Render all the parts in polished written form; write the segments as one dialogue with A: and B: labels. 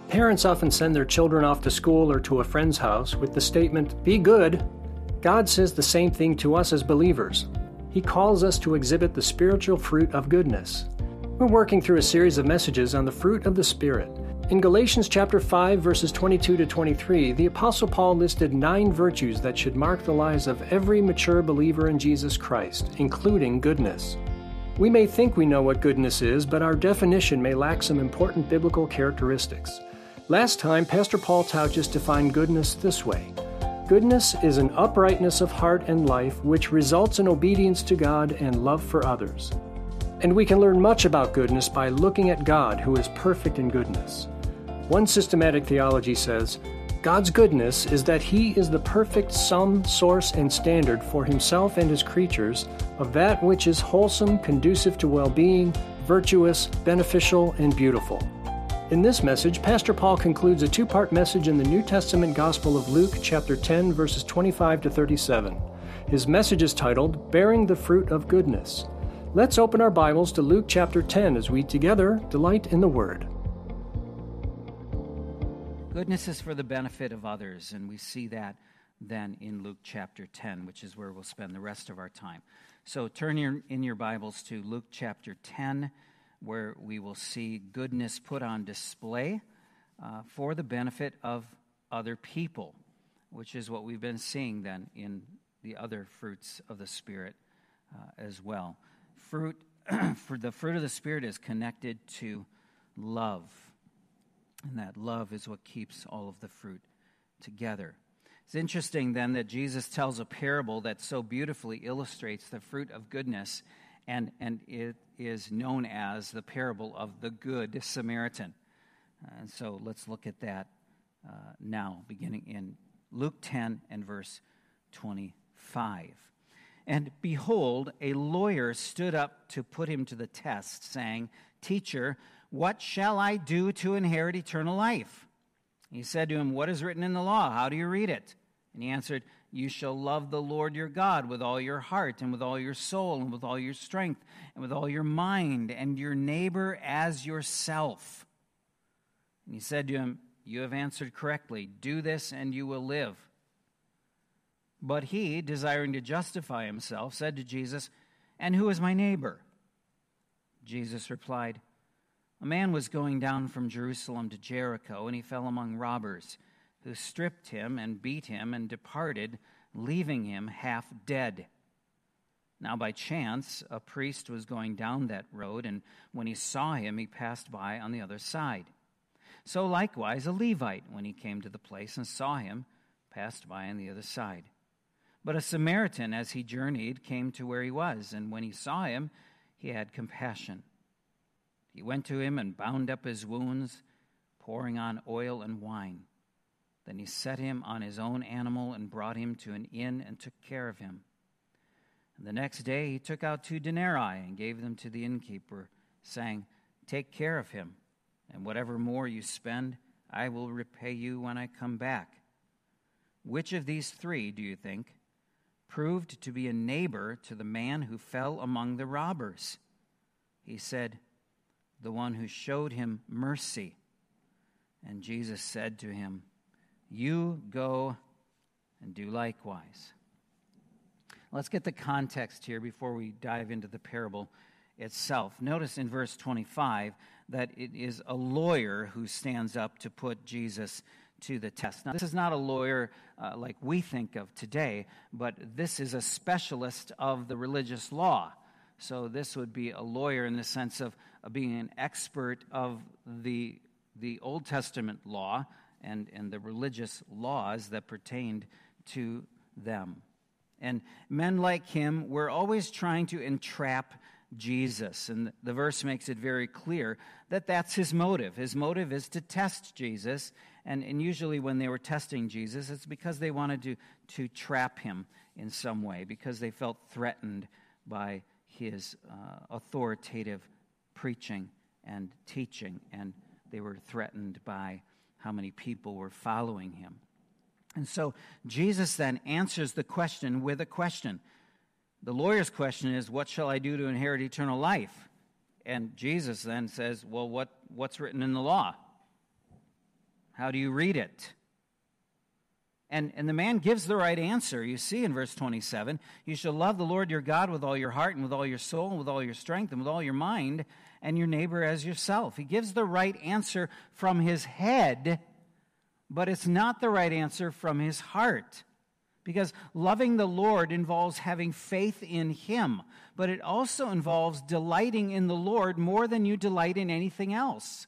A: Parents often send their children off to school or to a friend's house with the statement, "Be good." God says the same thing to us as believers. He calls us to exhibit the spiritual fruit of goodness. We're working through a series of messages on the fruit of the Spirit. In Galatians chapter 5, verses 22 to 23, the Apostle Paul listed 9 virtues that should mark the lives of every mature believer in Jesus Christ, including goodness. We may think we know what goodness is, but our definition may lack some important biblical characteristics. Last time, Pastor Paul Tauchus defined goodness this way. Goodness is an uprightness of heart and life which results in obedience to God and love for others. And we can learn much about goodness by looking at God, who is perfect in goodness. One systematic theology says, God's goodness is that He is the perfect sum, source, and standard for Himself and His creatures of that which is wholesome, conducive to well-being, virtuous, beneficial, and beautiful. In this message, Pastor Paul concludes a 2-part message in the New Testament Gospel of Luke, chapter 10, verses 25 to 37. His message is titled, Bearing the Fruit of Goodness. Let's open our Bibles to Luke chapter 10 as we together delight in the Word.
B: Goodness is for the benefit of others, and we see that then in Luke chapter 10, which is where we'll spend the rest of our time. So turn in your Bibles to Luke chapter 10, where we will see goodness put on display for the benefit of other people, which is what we've been seeing then in the other fruits of the Spirit as well. For the fruit of the Spirit is connected to love, and that love is what keeps all of the fruit together. It's interesting then that Jesus tells a parable that so beautifully illustrates the fruit of goodness, and it is known as the parable of the Good Samaritan. And so let's look at that now, beginning in Luke 10 and verse 25. And behold, a lawyer stood up to put him to the test, saying, Teacher, what shall I do to inherit eternal life? He said to him, What is written in the law? How do you read it? And he answered, You shall love the Lord your God with all your heart and with all your soul and with all your strength and with all your mind, and your neighbor as yourself. And he said to him, You have answered correctly. Do this and you will live. But he, desiring to justify himself, said to Jesus, And who is my neighbor? Jesus replied, A man was going down from Jerusalem to Jericho, and he fell among robbers, who stripped him and beat him and departed, leaving him half dead. Now by chance, a priest was going down that road, and when he saw him, he passed by on the other side. So likewise a Levite, when he came to the place and saw him, passed by on the other side. But a Samaritan, as he journeyed, came to where he was, and when he saw him, he had compassion. He went to him and bound up his wounds, pouring on oil and wine. Then he set him on his own animal and brought him to an inn and took care of him. And the next day he took out 2 denarii and gave them to the innkeeper, saying, Take care of him, and whatever more you spend, I will repay you when I come back. Which of these 3, do you think, proved to be a neighbor to the man who fell among the robbers? He said, The one who showed him mercy. And Jesus said to him, You go and do likewise. Let's get the context here before we dive into the parable itself. Notice in verse 25 that it is a lawyer who stands up to put Jesus to the test. Now, this is not a lawyer like we think of today, but this is a specialist of the religious law. So this would be a lawyer in the sense of being an expert of the Old Testament law and the religious laws that pertained to them. And men like him were always trying to entrap Jesus. And the verse makes it very clear that that's his motive. His motive is to test Jesus. And usually when they were testing Jesus, it's because they wanted to trap him in some way, because they felt threatened by his authoritative preaching and teaching. And they were threatened by how many people were following him. And so Jesus then answers the question with a question. The lawyer's question is, what shall I do to inherit eternal life? And Jesus then says, well, what's written in the law? How do you read it? And the man gives the right answer. You see in verse 27, you shall love the Lord your God with all your heart and with all your soul and with all your strength and with all your mind, and your neighbor as yourself. He gives the right answer from his head, but it's not the right answer from his heart. Because loving the Lord involves having faith in him, but it also involves delighting in the Lord more than you delight in anything else.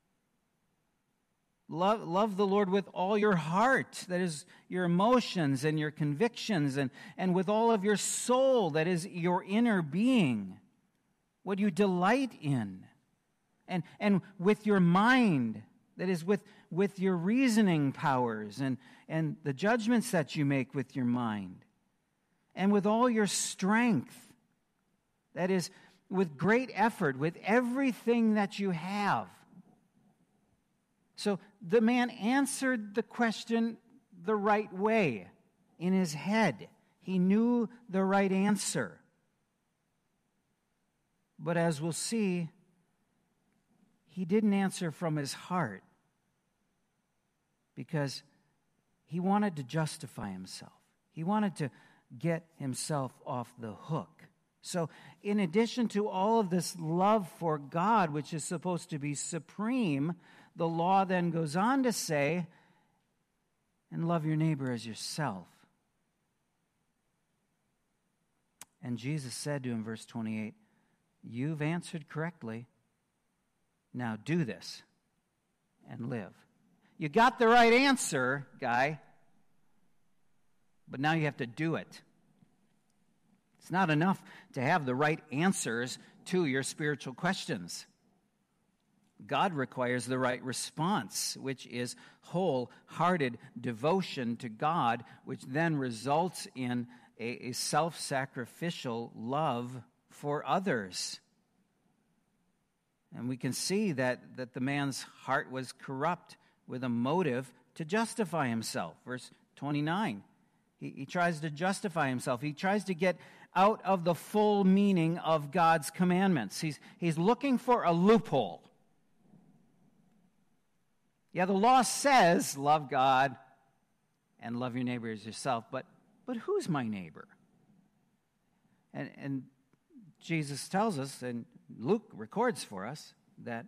B: Love the Lord with all your heart, that is your emotions and your convictions, and with all of your soul, that is your inner being, what you delight in, and with your mind, that is with your reasoning powers and the judgments that you make with your mind, and with all your strength, that is with great effort, with everything that you have. So the man answered the question the right way in his head. He knew the right answer. But as we'll see, he didn't answer from his heart because he wanted to justify himself. He wanted to get himself off the hook. So in addition to all of this love for God, which is supposed to be supreme, the law then goes on to say, and love your neighbor as yourself. And Jesus said to him, verse 28, you've answered correctly. Now do this and live. You got the right answer, guy, but now you have to do it. It's not enough to have the right answers to your spiritual questions. God requires the right response, which is wholehearted devotion to God, which then results in a self-sacrificial love for others. And we can see that the man's heart was corrupt with a motive to justify himself. Verse 29, he tries to justify himself. He tries to get out of the full meaning of God's commandments. He's looking for a loophole. Yeah, the law says love God and love your neighbor as yourself, but who's my neighbor? And Jesus tells us, and Luke records for us, that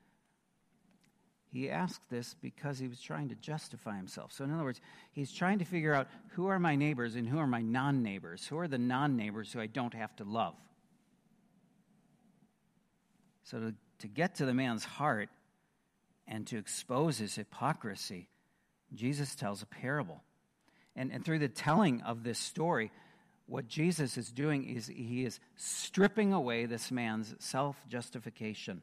B: he asked this because he was trying to justify himself. So in other words, he's trying to figure out who are my neighbors and who are my non-neighbors. Who are the non-neighbors who I don't have to love? So to get to the man's heart and to expose his hypocrisy, Jesus tells a parable. And through the telling of this story, what Jesus is doing is he is stripping away this man's self-justification.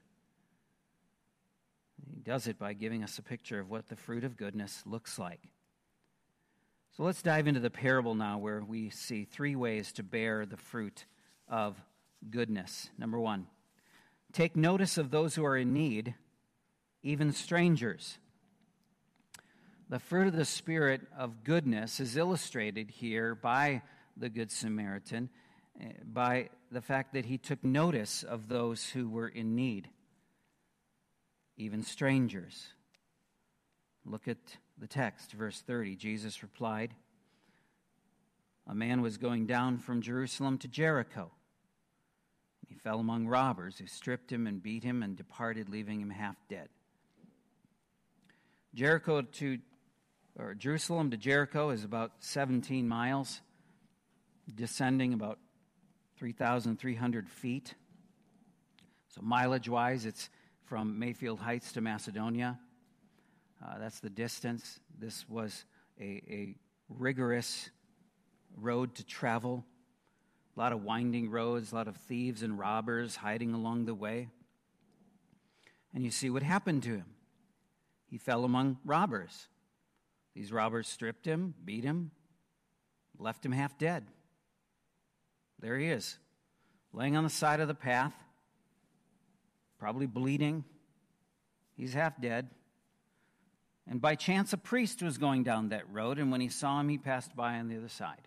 B: He does it by giving us a picture of what the fruit of goodness looks like. So let's dive into the parable now, where we see three ways to bear the fruit of goodness. Number one, take notice of those who are in need, even strangers. The fruit of the Spirit of goodness is illustrated here by the Good Samaritan, by the fact that he took notice of those who were in need, even strangers. Look at the text, verse 30. Jesus replied, a man was going down from Jerusalem to Jericho. He fell among robbers who stripped him and beat him and departed, leaving him half dead. Jerusalem to Jericho is about 17 miles, descending about 3,300 feet. So mileage-wise, it's from Mayfield Heights to Macedonia. That's the distance. This was a rigorous road to travel. A lot of winding roads, a lot of thieves and robbers hiding along the way. And you see what happened to him. He fell among robbers. These robbers stripped him, beat him, left him half dead. There he is, laying on the side of the path, probably bleeding. He's half dead. And by chance, a priest was going down that road, and when he saw him, he passed by on the other side.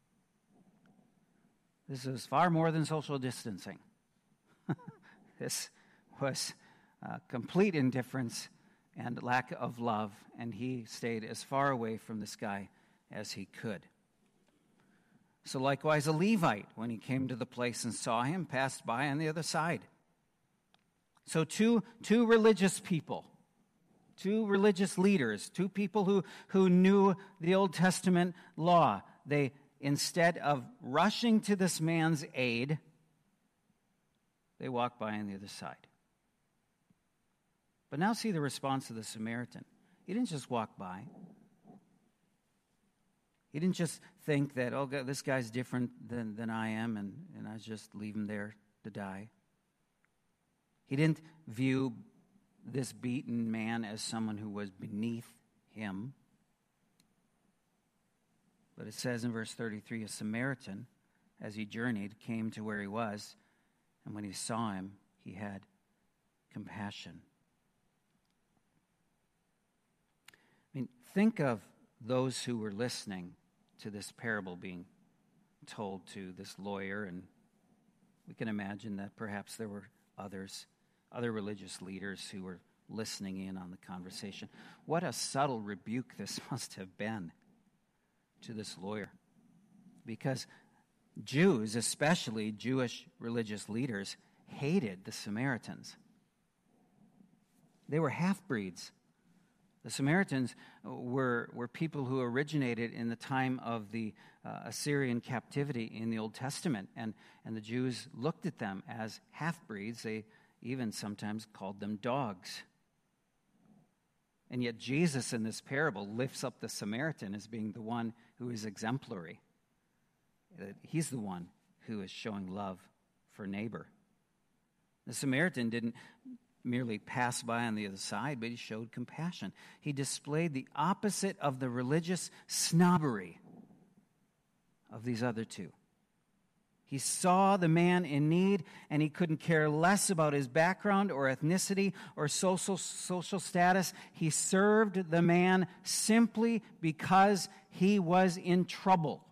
B: This is far more than social distancing. This was complete indifference and lack of love, and he stayed as far away from this guy as he could. So likewise, a Levite, when he came to the place and saw him, passed by on the other side. So two religious people, two religious leaders, two people who knew the Old Testament law. They, instead of rushing to this man's aid, they walked by on the other side. But now see the response of the Samaritan. He didn't just walk by. He didn't just think that, oh, God, this guy's different than I am, and I just leave him there to die. He didn't view this beaten man as someone who was beneath him. But it says in verse 33, a Samaritan, as he journeyed, came to where he was, and when he saw him, he had compassion. I mean, think of those who were listening to this parable being told to this lawyer, and we can imagine that perhaps there were other religious leaders who were listening in on the conversation. What a subtle rebuke this must have been to this lawyer. Because Jews, especially Jewish religious leaders, hated the Samaritans. They were half-breeds. The Samaritans were people who originated in the time of the Assyrian captivity in the Old Testament, and the Jews looked at them as half-breeds. They even sometimes called them dogs. And yet Jesus in this parable lifts up the Samaritan as being the one who is exemplary. He's the one who is showing love for neighbor. The Samaritan didn't merely pass by on the other side, but he showed compassion. He displayed the opposite of the religious snobbery of these other two. He saw the man in need, and he couldn't care less about his background or ethnicity or social status. He served the man simply because he was in trouble.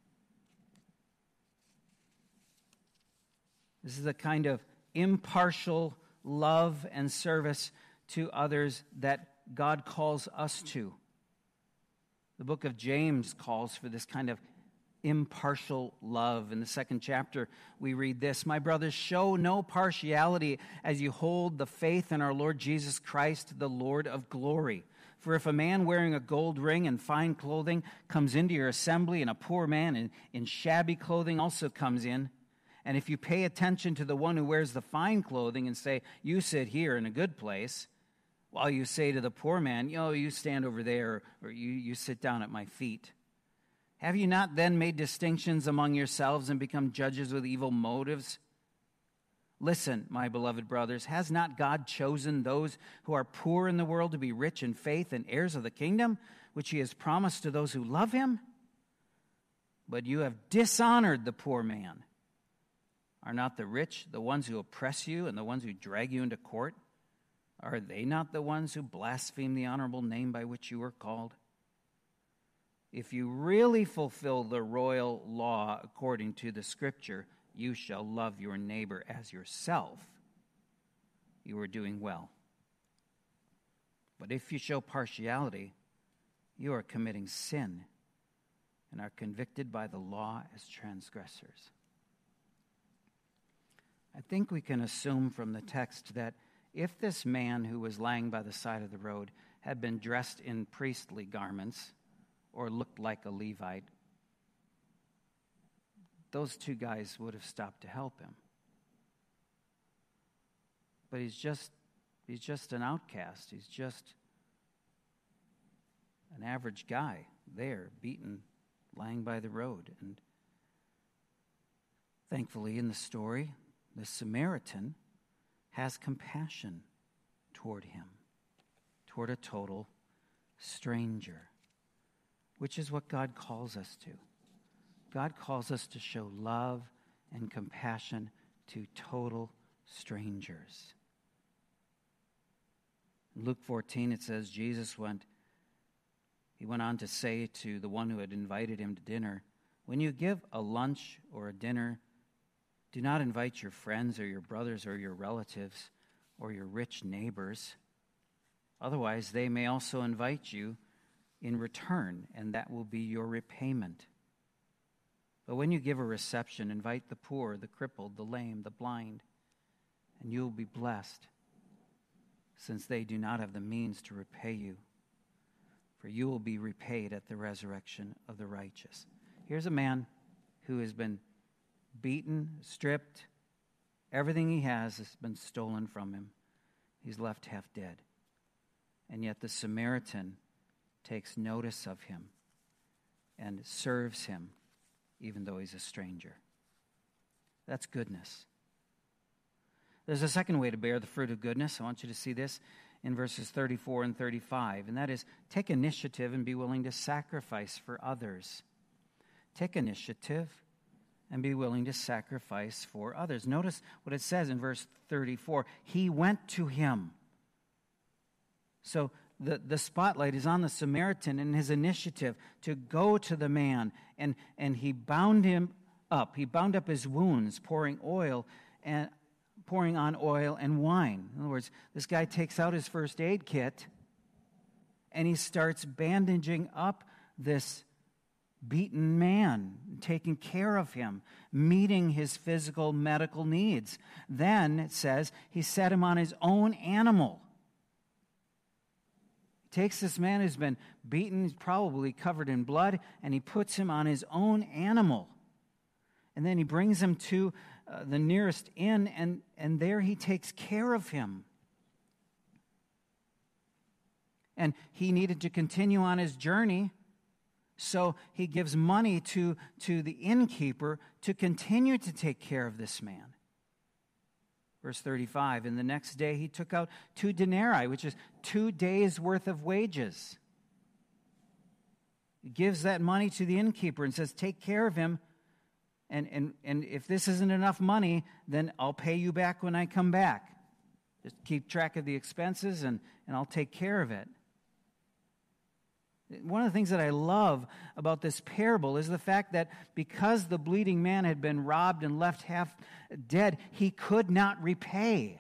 B: This is the kind of impartial love and service to others that God calls us to. The book of James calls for this kind of impartial love. In the 2nd chapter, we read this: "My brothers, show no partiality as you hold the faith in our Lord Jesus Christ, the Lord of glory. For if a man wearing a gold ring and fine clothing comes into your assembly, and a poor man in shabby clothing also comes in, and if you pay attention to the one who wears the fine clothing and say, 'You sit here in a good place,' while you say to the poor man, 'You stand over there,' or you sit down at my feet, have you not then made distinctions among yourselves and become judges with evil motives? Listen, my beloved brothers, has not God chosen those who are poor in the world to be rich in faith and heirs of the kingdom, which he has promised to those who love him? But you have dishonored the poor man. Are not the rich the ones who oppress you and the ones who drag you into court? Are they not the ones who blaspheme the honorable name by which you were called? If you really fulfill the royal law according to the Scripture, you shall love your neighbor as yourself, you are doing well. But if you show partiality, you are committing sin and are convicted by the law as transgressors." I think we can assume from the text that if this man who was lying by the side of the road had been dressed in priestly garments or looked like a Levite, those two guys would have stopped to help him. But he's just an outcast. He's just an average guy there, beaten, lying by the road. And thankfully in the story, the Samaritan has compassion toward him, toward a total stranger, which is what God calls us to. God calls us to show love and compassion to total strangers. In Luke 14, it says, Jesus went on to say to the one who had invited him to dinner, "When you give a lunch or a dinner, do not invite your friends or your brothers or your relatives or your rich neighbors, Otherwise, they may also invite you in return, and that will be your repayment. But when you give a reception, invite the poor, the crippled, the lame, the blind, and you will be blessed, since they do not have the means to repay you. For you will be repaid at the resurrection of the righteous. Here's a man who has been beaten, stripped. Everything he has been stolen from him. He's left half dead. And yet the Samaritan takes notice of him and serves him, even though he's a stranger. That's goodness. There's a second way to bear the fruit of goodness. I want you to see this in verses 34 and 35, and that is, take initiative and be willing to sacrifice for others. Take initiative and be willing to sacrifice for others. Notice what it says in verse 34. He went to him. So the spotlight is on the Samaritan and his initiative to go to the man, and he bound him up. He bound up his wounds, pouring on oil and wine. In other words, this guy takes out his first aid kit and he starts bandaging up this beaten man, taking care of him, meeting his physical medical needs. Then, it says, he set him on his own animal. He takes this man who's been beaten, he's probably covered in blood, and he puts him on his own animal. And then he brings him to the nearest inn, and there he takes care of him. And he needed to continue on his journey, so he gives money to the innkeeper to continue to take care of this man. Verse 35, and the next day he took out 2 denarii, which is 2 days' worth of wages. He gives that money to the innkeeper and says, take care of him. And if this isn't enough money, then I'll pay you back when I come back. Just keep track of the expenses, and I'll take care of it. One of the things that I love about this parable is the fact that because the bleeding man had been robbed and left half dead, he could not repay.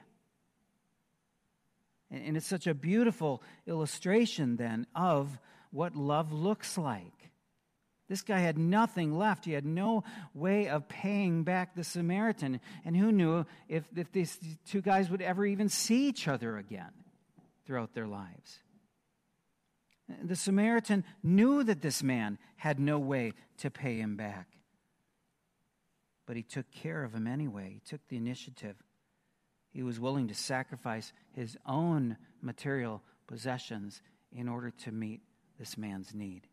B: And it's such a beautiful illustration then of what love looks like. This guy had nothing left. He had no way of paying back the Samaritan. And who knew if these 2 guys would ever even see each other again throughout their lives. The Samaritan knew that this man had no way to pay him back. But he took care of him anyway. He took the initiative. He was willing to sacrifice his own material possessions in order to meet this man's need.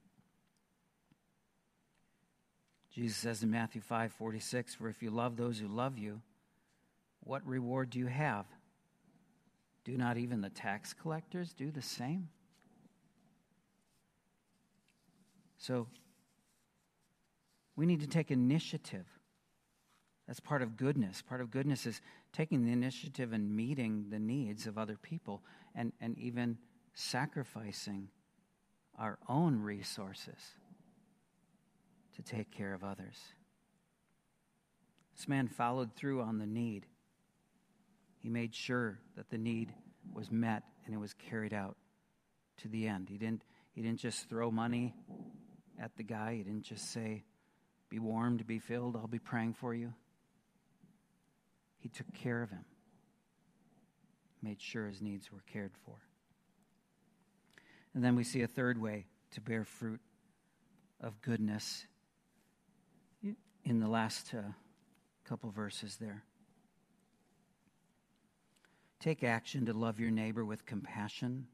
B: Jesus says in Matthew 5:46, for if you love those who love you, what reward do you have? Do not even the tax collectors do the same? So, we need to take initiative. That's part of goodness. Part of goodness is taking the initiative and meeting the needs of other people and even sacrificing our own resources to take care of others. This man followed through on the need. He made sure that the need was met and it was carried out to the end. He didn't just throw money at the guy. He didn't just say, be warmed, be filled, I'll be praying for you. He took care of him. Made sure his needs were cared for. And then we see a third way to bear fruit of goodness in the last couple verses there. Take action to love your neighbor with compassion.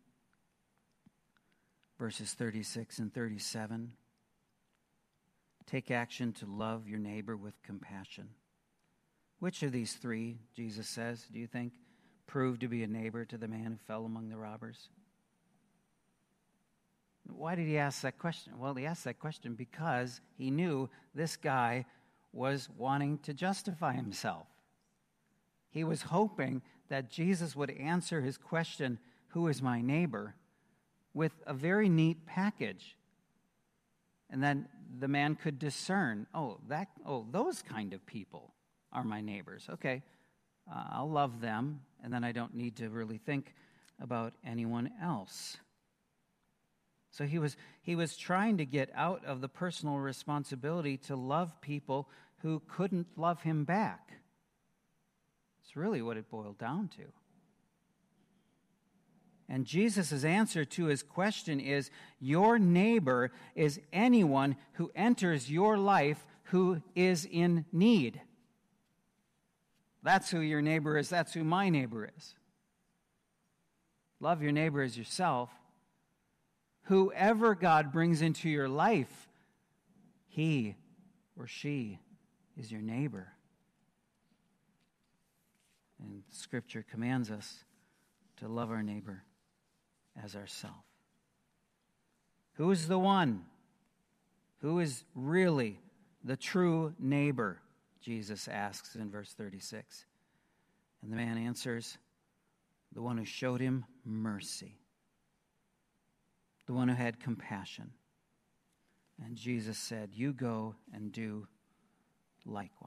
B: Verses 36 and 37. Take action to love your neighbor with compassion. Which of these 3, Jesus says, do you think, proved to be a neighbor to the man who fell among the robbers? Why did he ask that question? Well, he asked that question because he knew this guy was wanting to justify himself. He was hoping that Jesus would answer his question, who is my neighbor, with a very neat package. And then the man could discern, those kind of people are my neighbors. Okay, I'll love them, and then I don't need to really think about anyone else. So he was trying to get out of the personal responsibility to love people who couldn't love him back. It's really what it boiled down to. And Jesus' answer to his question is, your neighbor is anyone who enters your life who is in need. That's who your neighbor is. That's who my neighbor is. Love your neighbor as yourself. Whoever God brings into your life, he or she is your neighbor. And Scripture commands us to love our neighbor as ourselves. Who is the one? Who is really the true neighbor? Jesus asks in verse 36. And the man answers, the one who showed him mercy. The one who had compassion. And Jesus said, you go and do likewise.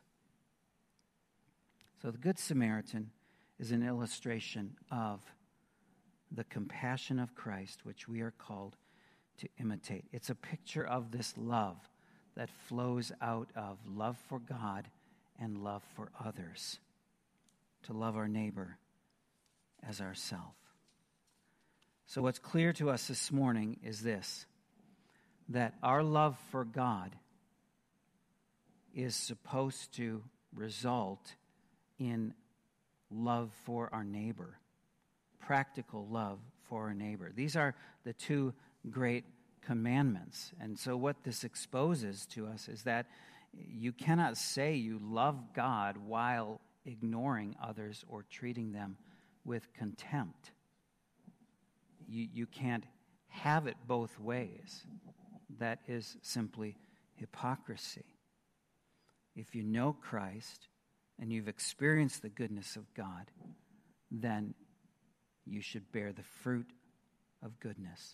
B: So the Good Samaritan is an illustration of the compassion of Christ, which we are called to imitate. It's a picture of this love that flows out of love for God and love for others, to love our neighbor as ourselves. So what's clear to us this morning is this, that our love for God is supposed to result in love for our neighbor, practical love for our neighbor. These are the two great commandments. And so what this exposes to us is that you cannot say you love God while ignoring others or treating them with contempt. You can't have it both ways. That is simply hypocrisy. If you know Christ and you've experienced the goodness of God, then you should bear the fruit of goodness.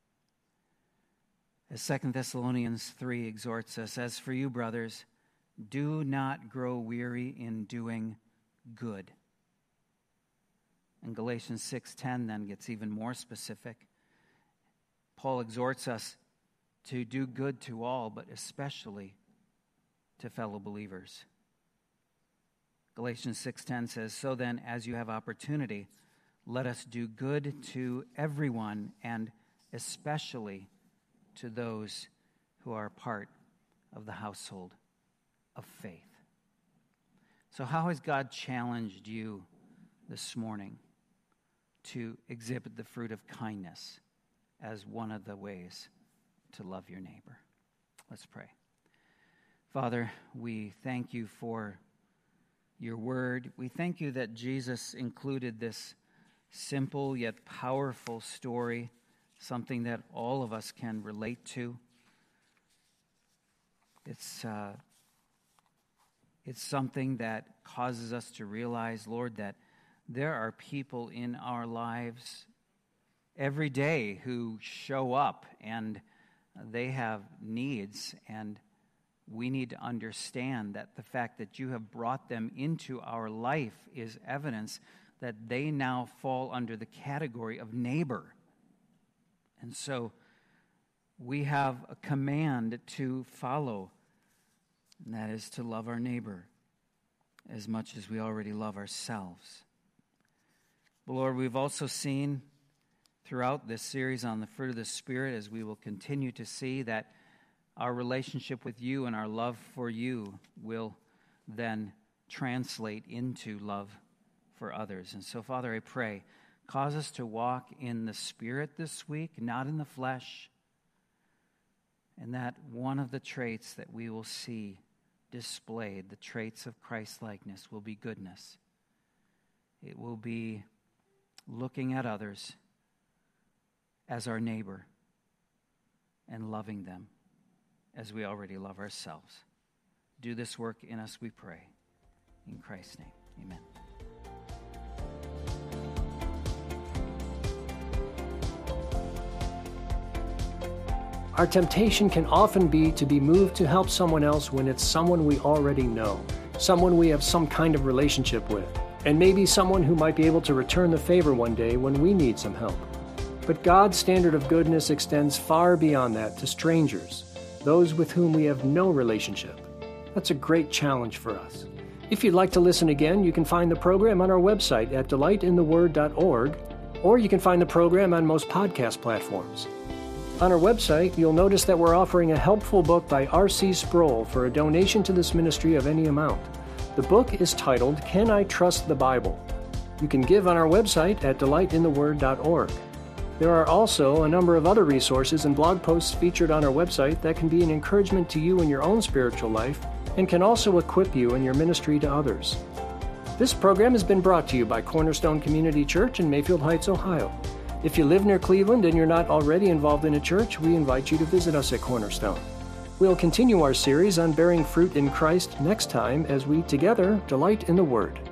B: As 2 Thessalonians 3 exhorts us, as for you, brothers, do not grow weary in doing good. And Galatians 6:10 then gets even more specific. Paul exhorts us to do good to all, but especially to fellow believers. Galatians 6:10 says, so then, as you have opportunity, let us do good to everyone, and especially to those who are part of the household of faith. So how has God challenged you this morning to exhibit the fruit of kindness as one of the ways to love your neighbor? Let's pray. Father, we thank you for your word. We thank you that Jesus included this simple yet powerful story, something that all of us can relate to. It's something that causes us to realize, Lord, that there are people in our lives every day who show up and they have needs, and we need to understand that the fact that you have brought them into our life is evidence that they now fall under the category of neighbor. And so we have a command to follow, and that is to love our neighbor as much as we already love ourselves. But Lord, we've also seen throughout this series on the fruit of the Spirit, as we will continue to see, that our relationship with you and our love for you will then translate into love for others. And so, Father, I pray, cause us to walk in the Spirit this week, not in the flesh, and that one of the traits that we will see displayed, the traits of Christ-likeness, will be goodness. It will be looking at others as our neighbor and loving them as we already love ourselves. Do this work in us, we pray. In Christ's name, amen.
A: Our temptation can often be to be moved to help someone else when it's someone we already know, someone we have some kind of relationship with. and maybe someone who might be able to return the favor one day when we need some help. But God's standard of goodness extends far beyond that to strangers, those with whom we have no relationship. That's a great challenge for us. If you'd like to listen again, you can find the program on our website at delightintheword.org, or you can find the program on most podcast platforms. On our website, you'll notice that we're offering a helpful book by R.C. Sproul for a donation to this ministry of any amount. The book is titled, Can I Trust the Bible? You can give on our website at delightintheword.org. There are also a number of other resources and blog posts featured on our website that can be an encouragement to you in your own spiritual life and can also equip you in your ministry to others. This program has been brought to you by Cornerstone Community Church in Mayfield Heights, Ohio. If you live near Cleveland and you're not already involved in a church, we invite you to visit us at Cornerstone. We'll continue our series on bearing fruit in Christ next time as we together delight in the Word.